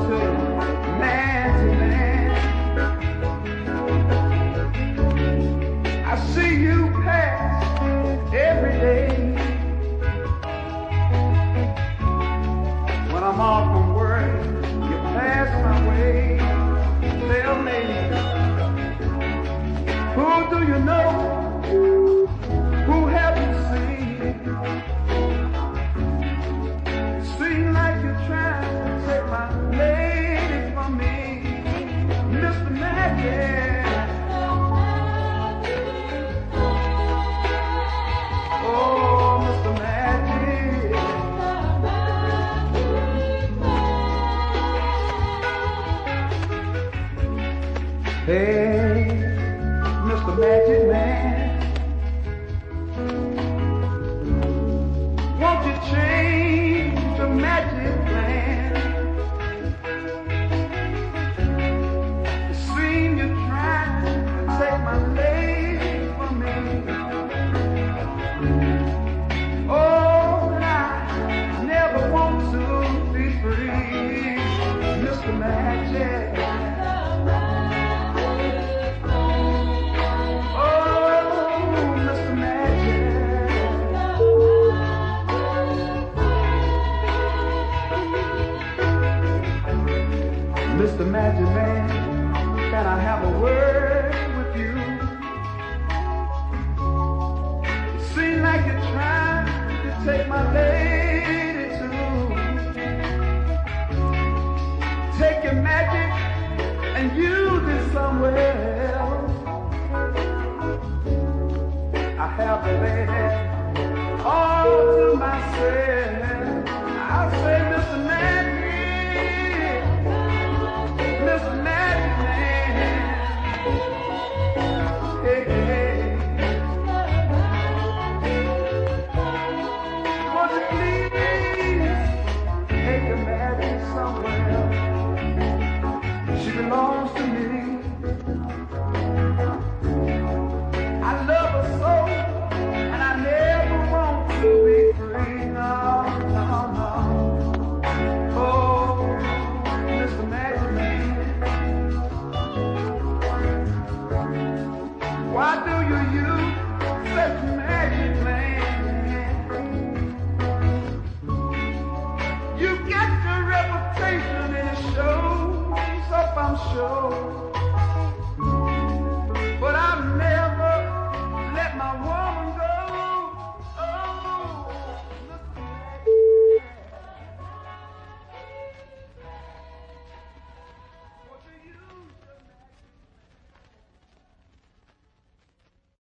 to you, man to man. I see you pass every day. When I'm off from work, you pass my way. Tell me, who do you know? Who have you seen? Seem like you're trying to take my lady from me, Mr. Magic. Oh, Mr. Magic. Hey, Mr. Magic Man, won't you change the magic plan? It seems you're trying to take my lady from me. Oh, and I never want to be free, Mr. Magic. Mr. Magic Man, can I have a word with you? It seems like you're trying to take my lady too. Take your magic and use it somewhere else. I have a lady